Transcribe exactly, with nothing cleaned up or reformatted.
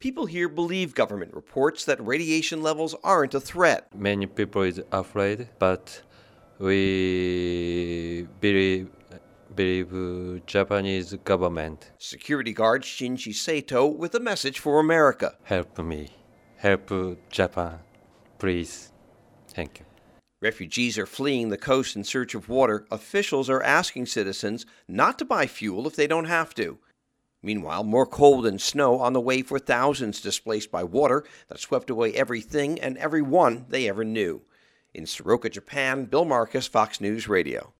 People here believe government reports that radiation levels aren't a threat. Many people is afraid, but we believe believe Japanese government. Security guard Shinji Sato with a message for America. Help me. Help Japan. Please. Thank you. Refugees are fleeing the coast in search of water. Officials are asking citizens not to buy fuel if they don't have to. Meanwhile, more cold and snow on the way for thousands displaced by water that swept away everything and everyone they ever knew. In Shizuoka, Japan, Bill Marcus, Fox News Radio.